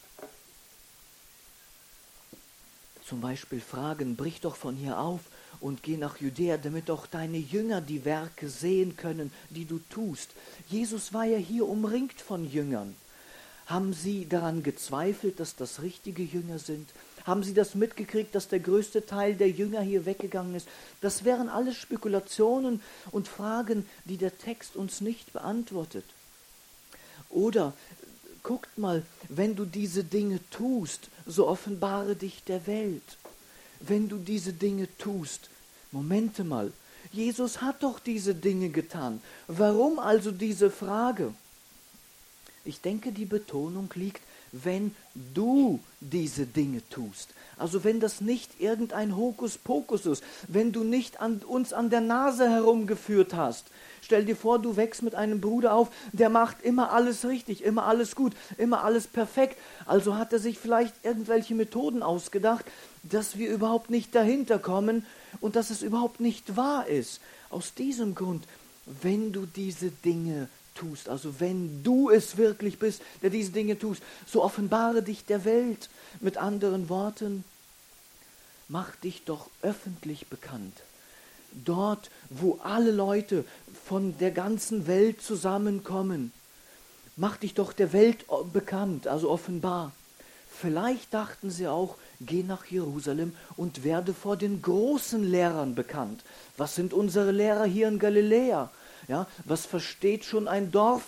S1: zum Beispiel fragen, brich doch von hier auf und geh nach Judäa, damit auch deine Jünger die Werke sehen können, die du tust. Jesus war ja hier umringt von Jüngern. Haben sie daran gezweifelt, dass das richtige Jünger sind? Haben sie das mitgekriegt, dass der größte Teil der Jünger hier weggegangen ist? Das wären alles Spekulationen und Fragen, die der Text uns nicht beantwortet. Oder guckt mal, wenn du diese Dinge tust, so offenbare dich der Welt. Wenn du diese Dinge tust, Momente mal, Jesus hat doch diese Dinge getan. Warum also diese Frage? Ich denke, die Betonung liegt, wenn du diese Dinge tust. Also wenn das nicht irgendein Hokuspokus ist, wenn du nicht uns an der Nase herumgeführt hast. Stell dir vor, du wächst mit einem Bruder auf, der macht immer alles richtig, immer alles gut, immer alles perfekt. Also hat er sich vielleicht irgendwelche Methoden ausgedacht, dass wir überhaupt nicht dahinter kommen und dass es überhaupt nicht wahr ist. Aus diesem Grund, wenn du diese Dinge tust, also wenn du es wirklich bist, der diese Dinge tust, so offenbare dich der Welt. Mit anderen Worten, mach dich doch öffentlich bekannt. Dort, wo alle Leute von der ganzen Welt zusammenkommen, mach dich doch der Welt bekannt, also offenbar. Vielleicht dachten sie auch, geh nach Jerusalem und werde vor den großen Lehrern bekannt. Was sind unsere Lehrer hier in Galiläa? Ja, was versteht schon ein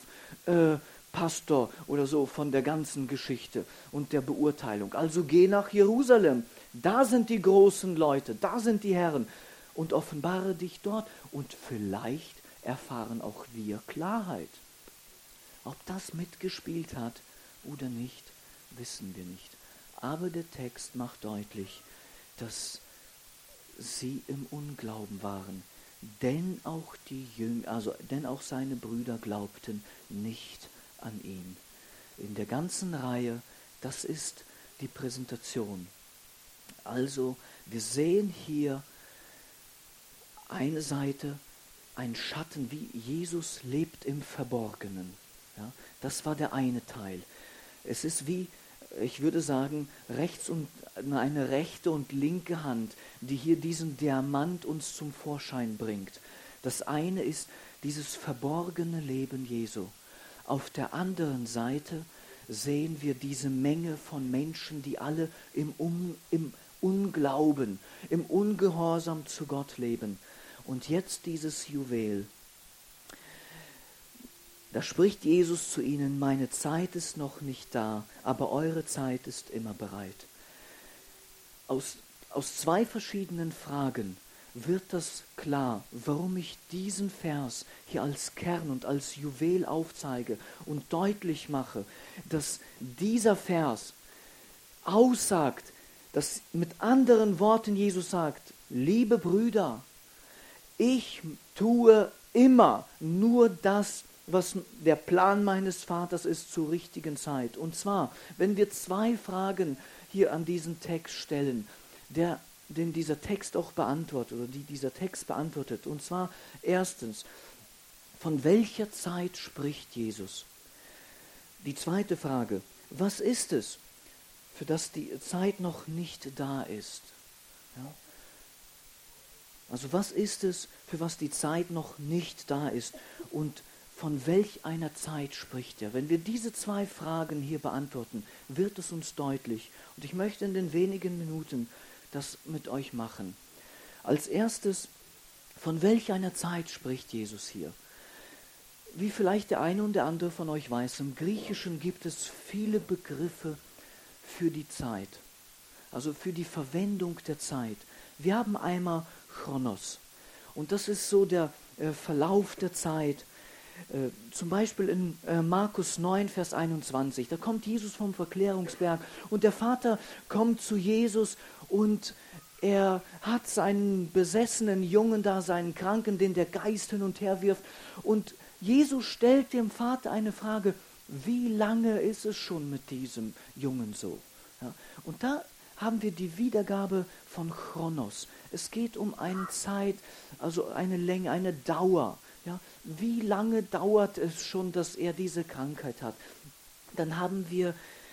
S1: Dorfpastor oder so von der ganzen Geschichte und der Beurteilung? Also geh nach Jerusalem, da sind die großen Leute, da sind die Herren und offenbare dich dort und vielleicht erfahren auch wir Klarheit. Ob das mitgespielt hat oder nicht, wissen wir nicht. Aber der Text macht deutlich, dass sie im Unglauben waren. Denn auch die Jünger, denn auch seine Brüder glaubten nicht an ihn. In der ganzen Reihe, das ist die Präsentation. Also, wir sehen hier eine Seite, ein Schatten, wie Jesus lebt im Verborgenen. Ja, das war der eine Teil. Es ist wie, ich würde sagen, eine rechte und linke Hand, die hier diesen Diamant uns zum Vorschein bringt. Das eine ist dieses verborgene Leben Jesu. Auf der anderen Seite sehen wir diese Menge von Menschen, die alle im Unglauben, im Ungehorsam zu Gott leben. Und jetzt dieses Juwel. Da spricht Jesus zu ihnen, meine Zeit ist noch nicht da, aber eure Zeit ist immer bereit. Aus zwei verschiedenen Fragen wird das klar, warum ich diesen Vers hier als Kern und als Juwel aufzeige und deutlich mache, dass dieser Vers aussagt, dass mit anderen Worten Jesus sagt, liebe Brüder, ich tue immer nur das, was der Plan meines Vaters ist zur richtigen Zeit. Und zwar, wenn wir zwei Fragen hier an diesen Text stellen, den dieser Text auch beantwortet, oder die dieser Text beantwortet. Und zwar erstens, von welcher Zeit spricht Jesus? Die zweite Frage, was ist es, für das die Zeit noch nicht da ist? Ja? Also was ist es, für was die Zeit noch nicht da ist? Und von welch einer Zeit spricht er? Wenn wir diese zwei Fragen hier beantworten, wird es uns deutlich. Und ich möchte in den wenigen Minuten das mit euch machen. Als erstes, von welch einer Zeit spricht Jesus hier? Wie vielleicht der eine und der andere von euch weiß, im Griechischen gibt es viele Begriffe für die Zeit, also für die Verwendung der Zeit. Wir haben einmal Chronos und das ist so der Verlauf der Zeit. Zum Beispiel in Markus 9, Vers 21, da kommt Jesus vom Verklärungsberg und der Vater kommt zu Jesus und er hat seinen besessenen Jungen da, seinen Kranken, den der Geist hin und her wirft und Jesus stellt dem Vater eine Frage, wie lange ist es schon mit diesem Jungen so? Ja, und da haben wir die Wiedergabe von Chronos. Es geht um eine Zeit, also eine Länge, eine Dauer. Ja? Wie lange dauert es schon, dass er diese Krankheit hat? Dann haben wir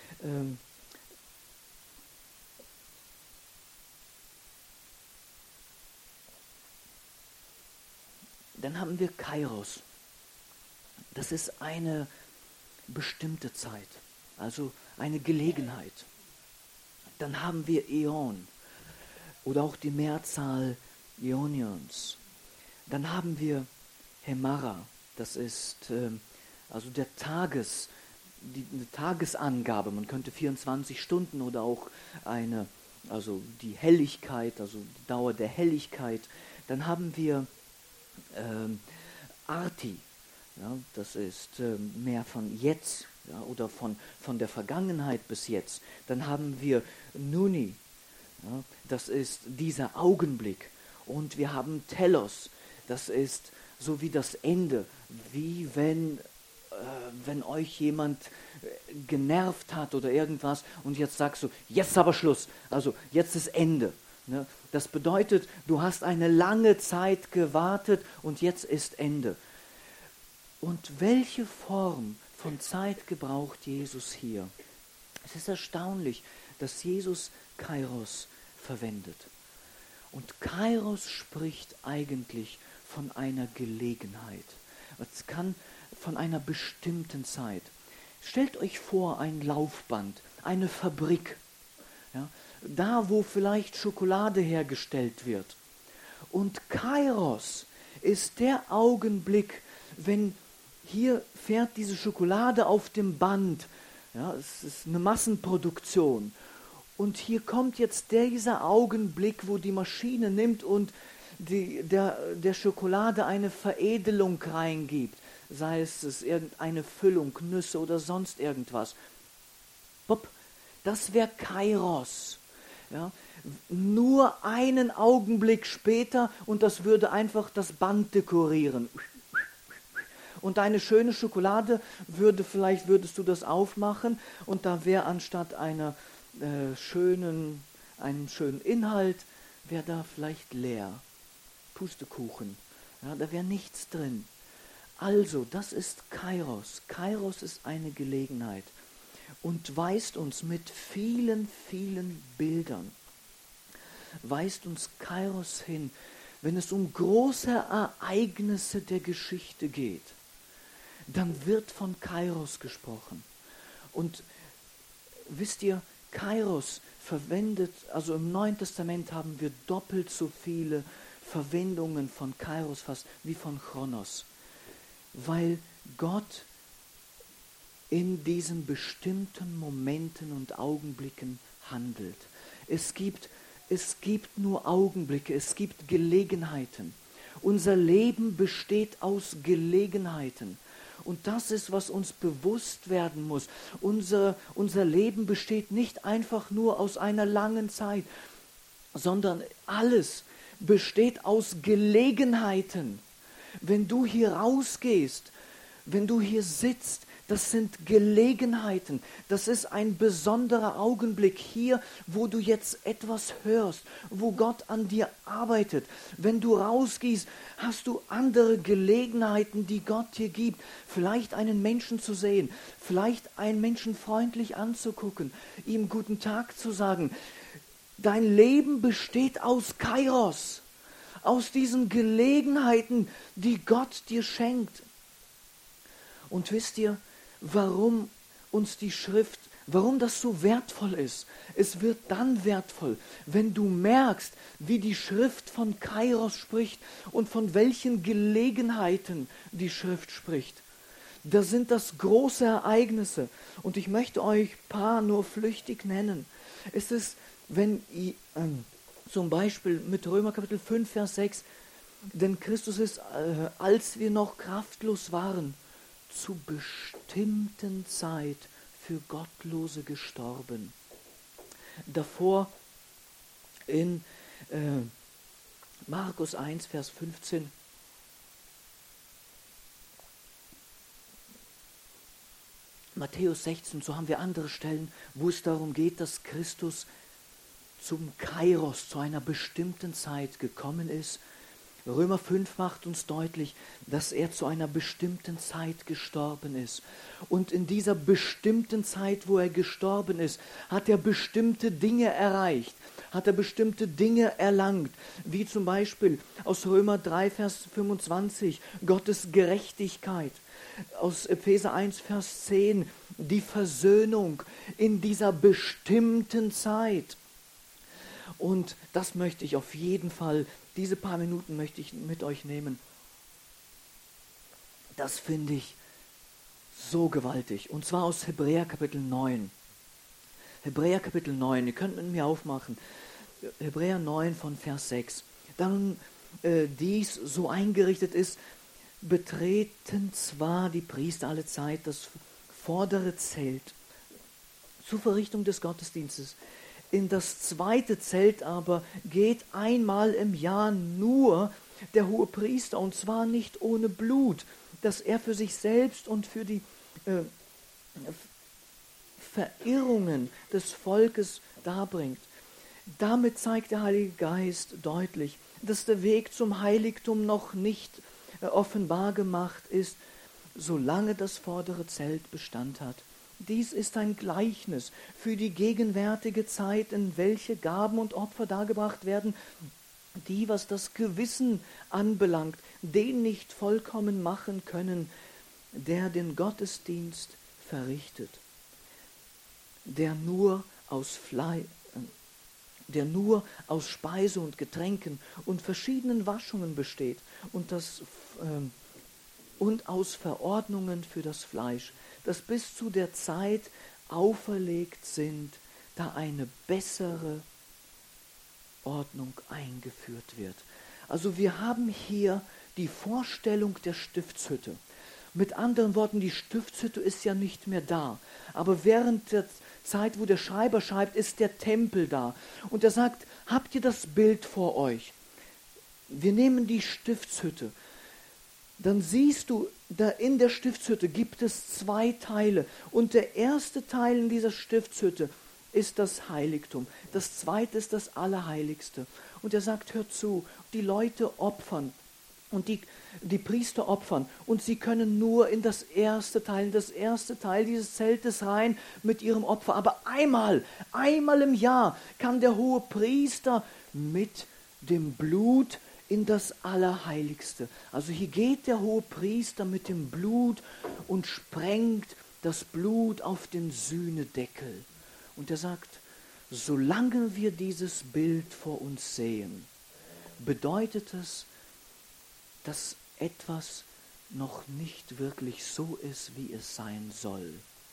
S1: Kairos. Das ist eine bestimmte Zeit, also eine Gelegenheit. Dann haben wir Äon oder auch die Mehrzahl Ionions. Dann haben wir Hemara, das ist also eine Tagesangabe. Man könnte 24 Stunden oder auch also die Helligkeit, also die Dauer der Helligkeit. Dann haben wir Arti, ja, das ist mehr von jetzt, ja, oder von der Vergangenheit bis jetzt. Dann haben wir Nuni, ja, das ist dieser Augenblick. Und wir haben Telos, das ist so wie das Ende, wie wenn euch jemand genervt hat oder irgendwas und jetzt sagst du, jetzt ist aber Schluss, also jetzt ist Ende. Ne? Das bedeutet, du hast eine lange Zeit gewartet und jetzt ist Ende. Und welche Form von Zeit gebraucht Jesus hier? Es ist erstaunlich, dass Jesus Kairos verwendet. Und Kairos spricht eigentlich von einer Gelegenheit. Es kann von einer bestimmten Zeit. Stellt euch vor, ein Laufband, eine Fabrik, ja, da wo vielleicht Schokolade hergestellt wird. Und Kairos ist der Augenblick, wenn hier fährt diese Schokolade auf dem Band. Ja, es ist eine Massenproduktion. Und hier kommt jetzt dieser Augenblick, wo die Maschine nimmt und der Schokolade eine Veredelung reingibt. Sei es irgendeine Füllung, Nüsse oder sonst irgendwas. Bob, das wäre Kairos. Ja, nur einen Augenblick später und das würde einfach das Band dekorieren. Und deine schöne Schokolade würdest du das aufmachen und da wäre anstatt einem schönen Inhalt, wäre da vielleicht leer. Pustekuchen. Ja, da wäre nichts drin. Also, das ist Kairos. Kairos ist eine Gelegenheit und weist uns mit vielen, vielen Bildern, weist uns Kairos hin, wenn es um große Ereignisse der Geschichte geht. Dann wird von Kairos gesprochen. Und wisst ihr, Kairos verwendet, also im Neuen Testament haben wir doppelt so viele Verwendungen von Kairos fast wie von Chronos, weil Gott in diesen bestimmten Momenten und Augenblicken handelt. Es gibt nur Augenblicke, es gibt Gelegenheiten. Unser Leben besteht aus Gelegenheiten. Und das ist, was uns bewusst werden muss. Unser Leben besteht nicht einfach nur aus einer langen Zeit, sondern alles besteht aus Gelegenheiten. Wenn du hier rausgehst, wenn du hier sitzt, das sind Gelegenheiten. Das ist ein besonderer Augenblick hier, wo du jetzt etwas hörst, wo Gott an dir arbeitet. Wenn du rausgehst, hast du andere Gelegenheiten, die Gott dir gibt. Vielleicht einen Menschen zu sehen, vielleicht einen Menschen freundlich anzugucken, ihm guten Tag zu sagen. Dein Leben besteht aus Kairos, aus diesen Gelegenheiten, die Gott dir schenkt. Und wisst ihr, warum uns die Schrift, warum das so wertvoll ist? Es wird dann wertvoll, wenn du merkst, wie die Schrift von Kairos spricht und von welchen Gelegenheiten die Schrift spricht. Das sind das große Ereignisse. Und ich möchte euch ein paar nur flüchtig nennen. Es ist, wenn zum Beispiel mit Römer Kapitel 5, Vers 6, denn Christus ist, als wir noch kraftlos waren, zu bestimmten Zeit für Gottlose gestorben. Davor in Markus 1, Vers 15, Matthäus 16, so haben wir andere Stellen, wo es darum geht, dass Christus zum Kairos, zu einer bestimmten Zeit gekommen ist. Römer 5 macht uns deutlich, dass er zu einer bestimmten Zeit gestorben ist. Und in dieser bestimmten Zeit, wo er gestorben ist, hat er bestimmte Dinge erreicht, hat er bestimmte Dinge erlangt, wie zum Beispiel aus Römer 3, Vers 25, Gottes Gerechtigkeit, aus Epheser 1, Vers 10, die Versöhnung in dieser bestimmten Zeit. Und das möchte ich auf jeden Fall, diese paar Minuten möchte ich mit euch nehmen. Das finde ich so gewaltig. Und zwar aus Hebräer Kapitel 9. Hebräer Kapitel 9, ihr könnt mit mir aufmachen. Hebräer 9 von Vers 6. Da nun dies so eingerichtet ist, betreten zwar die Priester alle Zeit das vordere Zelt zur Verrichtung des Gottesdienstes. In das zweite Zelt aber geht einmal im Jahr nur der Hohepriester, und zwar nicht ohne Blut, das er für sich selbst und für die Verirrungen des Volkes darbringt. Damit zeigt der Heilige Geist deutlich, dass der Weg zum Heiligtum noch nicht offenbar gemacht ist, solange das vordere Zelt Bestand hat. Dies ist ein Gleichnis für die gegenwärtige Zeit, in welche Gaben und Opfer dargebracht werden, die, was das Gewissen anbelangt, den nicht vollkommen machen können, der den Gottesdienst verrichtet, der nur aus Speise und Getränken und verschiedenen Waschungen besteht und aus Verordnungen für das Fleisch, das bis zu der Zeit auferlegt sind, da eine bessere Ordnung eingeführt wird. Also wir haben hier die Vorstellung der Stiftshütte. Mit anderen Worten, die Stiftshütte ist ja nicht mehr da. Aber während der Zeit, wo der Schreiber schreibt, ist der Tempel da. Und er sagt, habt ihr das Bild vor euch? Wir nehmen die Stiftshütte. Dann siehst du, da in der Stiftshütte gibt es 2 Teile. Und der erste Teil in dieser Stiftshütte ist das Heiligtum. Das zweite ist das Allerheiligste. Und er sagt, hört zu, die Leute opfern. Und die Priester opfern. Und sie können nur in das erste Teil dieses Zeltes rein mit ihrem Opfer. Aber einmal im Jahr kann der hohe Priester mit dem Blut in das Allerheiligste. Also hier geht der hohe Priester mit dem Blut und sprengt das Blut auf den Sühnedeckel. Und er sagt, solange wir dieses Bild vor uns sehen, bedeutet es, dass etwas noch nicht wirklich so ist, wie es sein soll.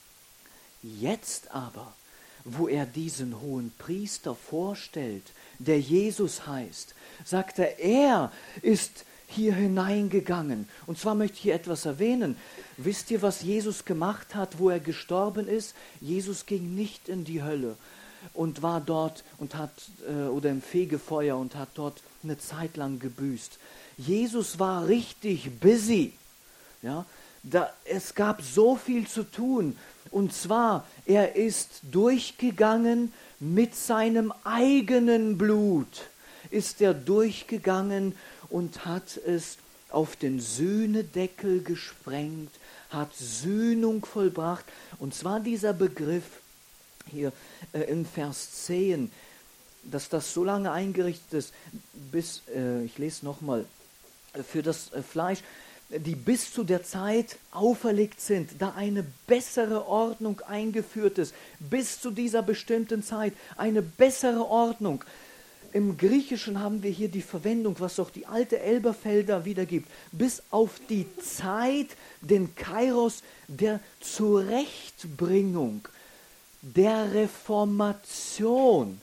S1: Jetzt aber, wo er diesen hohen Priester vorstellt, der Jesus heißt, sagt er ist hier hineingegangen. Und zwar möchte ich hier etwas erwähnen. Wisst ihr, was Jesus gemacht hat, wo er gestorben ist? Jesus ging nicht in die Hölle und war dort und oder im Fegefeuer und hat dort eine Zeit lang gebüßt. Jesus war richtig busy. Ja, es gab so viel zu tun. Und zwar, er ist durchgegangen mit seinem eigenen Blut. Ist er durchgegangen und hat es auf den Sühnedeckel gesprengt, hat Sühnung vollbracht. Und zwar dieser Begriff hier in Vers 10, dass das so lange eingerichtet ist, bis, ich lese nochmal, für das Fleisch, die bis zu der Zeit auferlegt sind, da eine bessere Ordnung eingeführt ist, bis zu dieser bestimmten Zeit, eine bessere Ordnung. Im Griechischen haben wir hier die Verwendung, was auch die alte Elberfelder wiedergibt, bis auf die Zeit, den Kairos der Zurechtbringung, der Reformation.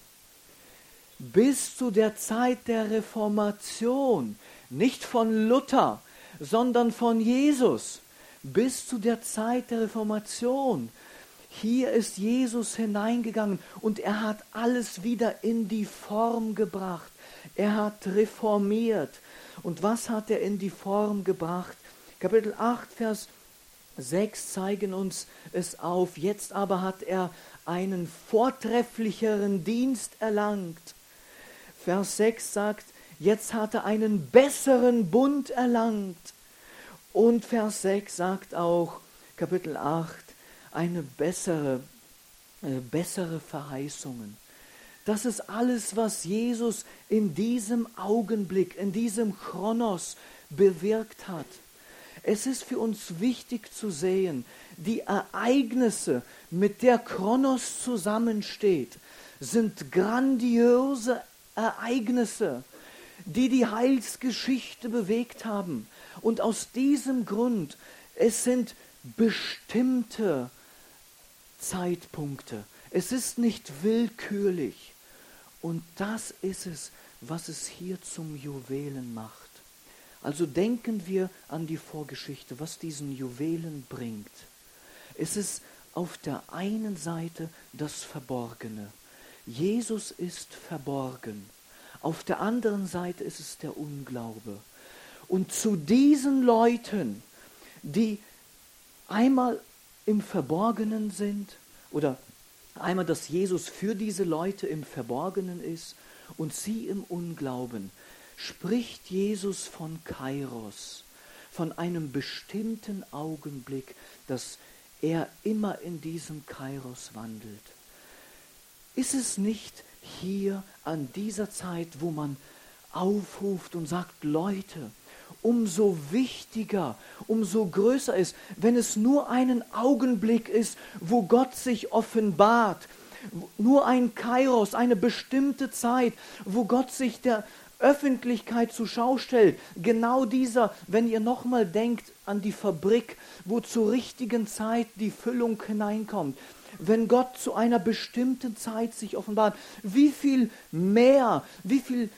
S1: Bis zu der Zeit der Reformation, nicht von Luther, sondern von Jesus, bis zu der Zeit der Reformation. Hier ist Jesus hineingegangen und er hat alles wieder in die Form gebracht. Er hat reformiert. Und was hat er in die Form gebracht? Kapitel 8, Vers 6 zeigen uns es auf. Jetzt aber hat er einen vortrefflicheren Dienst erlangt. Vers 6 sagt, jetzt hat er einen besseren Bund erlangt. Und Vers 6 sagt auch, Kapitel 8, eine bessere Verheißungen. Das ist alles, was Jesus in diesem Augenblick, in diesem Chronos bewirkt hat. Es ist für uns wichtig zu sehen, die Ereignisse, mit der Chronos zusammensteht, sind grandiose Ereignisse, die die Heilsgeschichte bewegt haben. Und aus diesem Grund, es sind bestimmte Zeitpunkte. Es ist nicht willkürlich. Und das ist es, was es hier zum Juwelen macht. Also denken wir an die Vorgeschichte, was diesen Juwelen bringt. Es ist auf der einen Seite das Verborgene. Jesus ist verborgen. Auf der anderen Seite ist es der Unglaube. Und zu diesen Leuten, die einmal im Verborgenen sind, oder einmal, dass Jesus für diese Leute im Verborgenen ist und sie im Unglauben, spricht Jesus von Kairos, von einem bestimmten Augenblick, dass er immer in diesem Kairos wandelt. Ist es nicht hier an dieser Zeit, wo man aufruft und sagt, Leute, umso wichtiger, umso größer ist, wenn es nur einen Augenblick ist, wo Gott sich offenbart, nur ein Kairos, eine bestimmte Zeit, wo Gott sich der Öffentlichkeit zur Schau stellt. Genau dieser, wenn ihr nochmal denkt an die Fabrik, wo zur richtigen Zeit die Füllung hineinkommt. Wenn Gott zu einer bestimmten Zeit sich offenbart, wie viel mehr, wie viel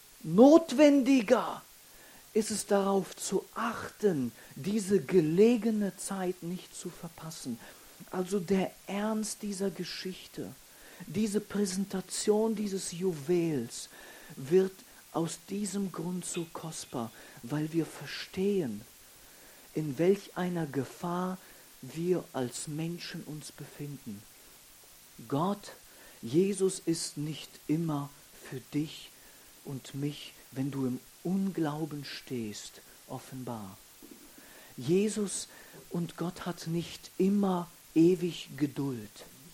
S1: notwendiger ist es darauf zu achten, diese gelegene Zeit nicht zu verpassen. Also der Ernst dieser Geschichte, diese Präsentation dieses Juwels wird aus diesem Grund so kostbar, weil wir verstehen, in welch einer Gefahr wir als Menschen uns befinden. Gott, Jesus ist nicht immer für dich und mich, wenn du im Unglauben stehst, offenbar. Jesus und Gott hat nicht immer ewig Geduld.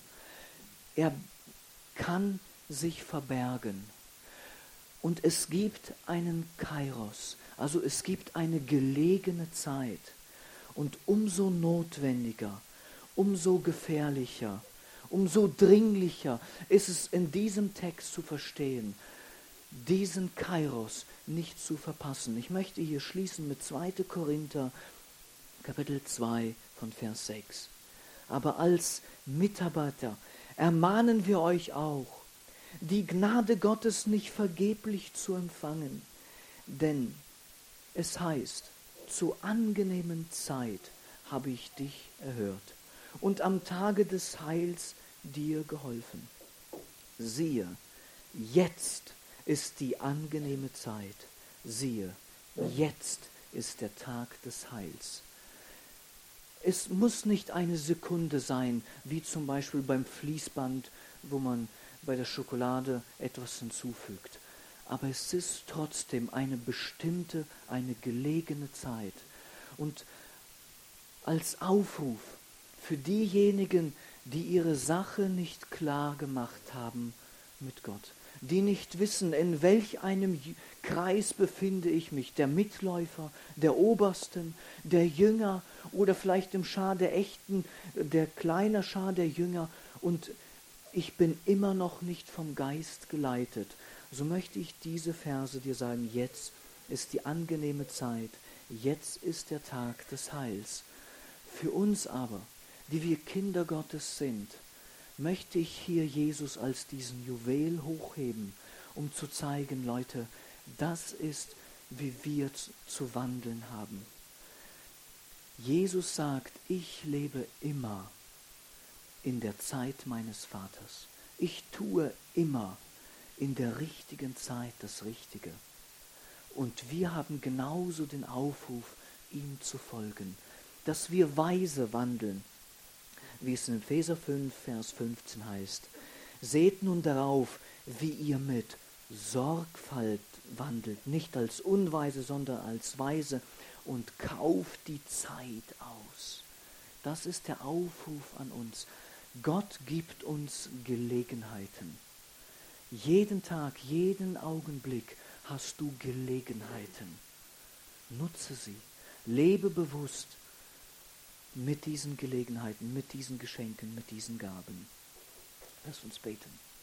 S1: Er kann sich verbergen. Und es gibt einen Kairos, also es gibt eine gelegene Zeit. Und umso notwendiger, umso gefährlicher, umso dringlicher ist es in diesem Text zu verstehen, diesen Kairos nicht zu verpassen. Ich möchte hier schließen mit 2. Korinther, Kapitel 2 von Vers 6. Aber als Mitarbeiter ermahnen wir euch auch, die Gnade Gottes nicht vergeblich zu empfangen. Denn es heißt, zur angenehmen Zeit habe ich dich erhört und am Tage des Heils dir geholfen. Siehe, jetzt ist die angenehme Zeit. Siehe, jetzt ist der Tag des Heils. Es muss nicht eine Sekunde sein, wie zum Beispiel beim Fließband, wo man bei der Schokolade etwas hinzufügt. Aber es ist trotzdem eine bestimmte, eine gelegene Zeit. Und als Aufruf für diejenigen, die ihre Sache nicht klar gemacht haben mit Gott, die nicht wissen, in welch einem Kreis befinde ich mich, der Mitläufer, der Obersten, der Jünger oder vielleicht im Schar der Echten, der kleine Schar der Jünger, und ich bin immer noch nicht vom Geist geleitet, so möchte ich diese Verse dir sagen, jetzt ist die angenehme Zeit, jetzt ist der Tag des Heils. Für uns aber, die wir Kinder Gottes sind, möchte ich hier Jesus als diesen Juwel hochheben, um zu zeigen, Leute, das ist, wie wir zu wandeln haben. Jesus sagt, ich lebe immer in der Zeit meines Vaters. Ich tue immer in der richtigen Zeit das Richtige. Und wir haben genauso den Aufruf, ihm zu folgen, dass wir weise wandeln, wie es in Epheser 5, Vers 15 heißt. Seht nun darauf, wie ihr mit Sorgfalt wandelt, nicht als Unweise, sondern als Weise, und kauft die Zeit aus. Das ist der Aufruf an uns. Gott gibt uns Gelegenheiten. Jeden Tag, jeden Augenblick hast du Gelegenheiten. Nutze sie. Lebe bewusst mit diesen Gelegenheiten, mit diesen Geschenken, mit diesen Gaben. Lass uns beten.